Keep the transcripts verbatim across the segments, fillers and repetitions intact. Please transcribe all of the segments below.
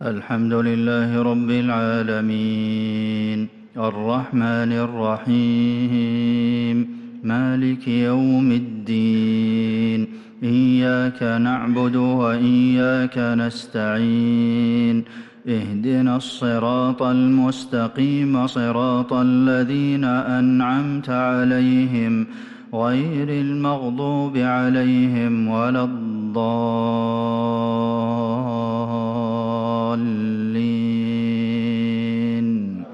الحمد لله رب العالمين الرحمن الرحيم مالك يوم الدين إياك نعبد وإياك نستعين اهدنا الصراط المستقيم صراط الذين أنعمت عليهم غير المغضوب عليهم ولا الضالين.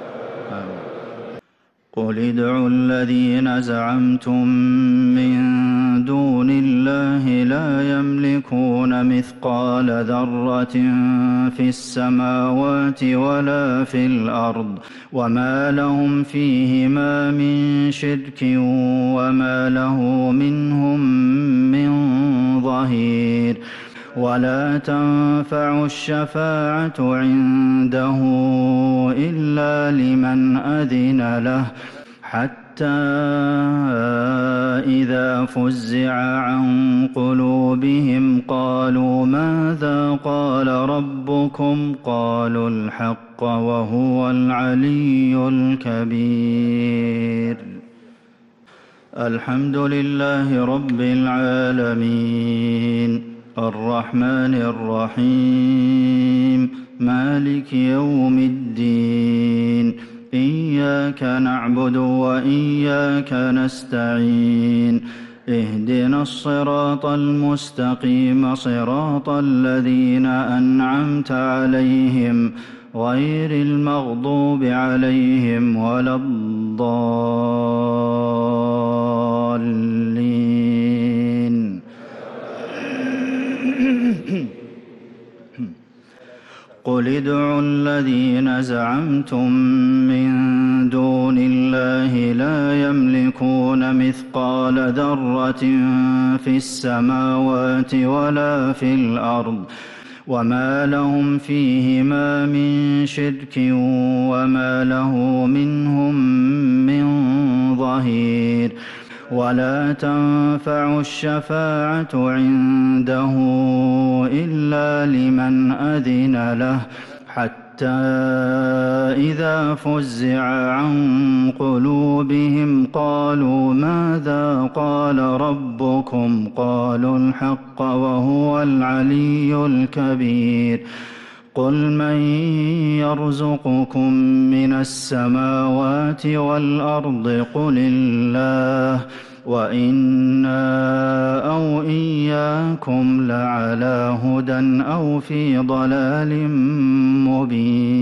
قل ادعوا الذين زعمتم من دون الله لا يملكون مثقال ذرة في السماوات ولا في الأرض وما لهم فيهما من شرك وما له منهم من ظهير. ولا تنفع الشفاعة عنده إلا لمن أذن له حتى إذا فزع عن قلوبهم قالوا ماذا قال ربكم قالوا الحق وهو العلي الكبير. الحمد لله رب العالمين الرحمن الرحيم مالك يوم الدين إياك نعبد وإياك نستعين اهدنا الصراط المستقيم صراط الذين أنعمت عليهم غير المغضوب عليهم ولا الضالين. قل ادعوا الذين زعمتم من دون الله لا يملكون مثقال ذرة في السماوات ولا في الأرض وما لهم فيهما من شرك وما له منهم من ظهير. ولا تنفع الشفاعة عنده إلا لمن أذن له حتى إذا فزع عن قلوبهم قالوا ماذا قال ربكم قالوا الحق وهو العلي الكبير. قل من يرزقكم من السماوات والأرض قل الله وإنا أو إياكم لعلى هدى أو في ضلال مبين.